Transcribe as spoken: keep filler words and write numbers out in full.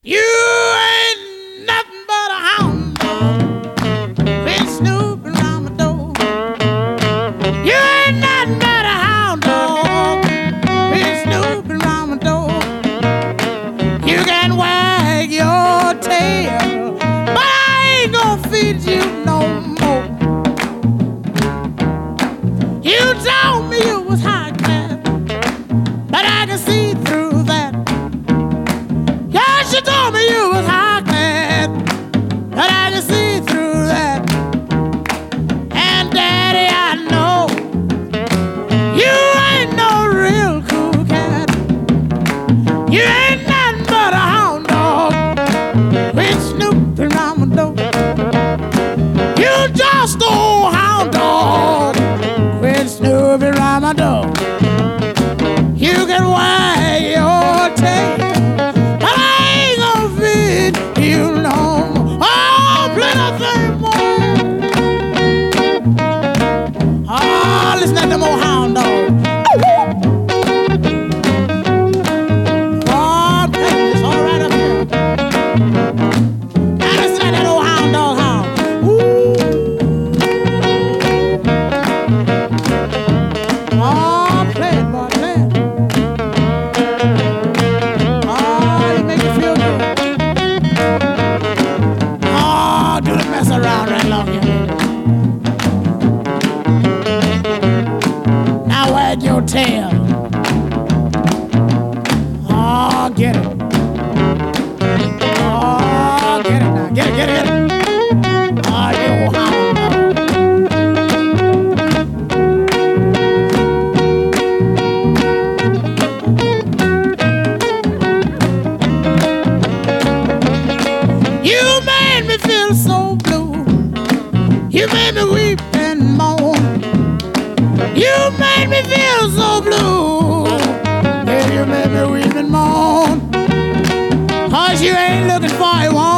You ain't nothing but a hound dog, been snooping around my door. You ain't nothing but a hound dog, been snooping around my door. You can wag your tail, but I ain't gonna feed you no more. You told me you was high class, but I can see through that. She told me you was high class, but I can see through that. And Daddy, I know you ain't no real cool cat. You ain't nothing but a hound dog, quit snooping around my door. You just old hound dog, quit snooping around my door. You can wag your tail, you know, oh, plenty more. Oh, listen to them old hound dogs. Oh, it's all right up here. Now listen to that old hound dog hound. Ooh. Oh, play it, boy, play it. Oh, you make me feel good. Do the mess around right along here. Now wag your tail. Oh, get it. Oh, get it now. Get it, get it, get it. Oh, you hound dog. You made me feel so blue. You made me weep and moan. You made me feel so blue. Yeah, you made me weep and moan. Cause you ain't looking for a woman.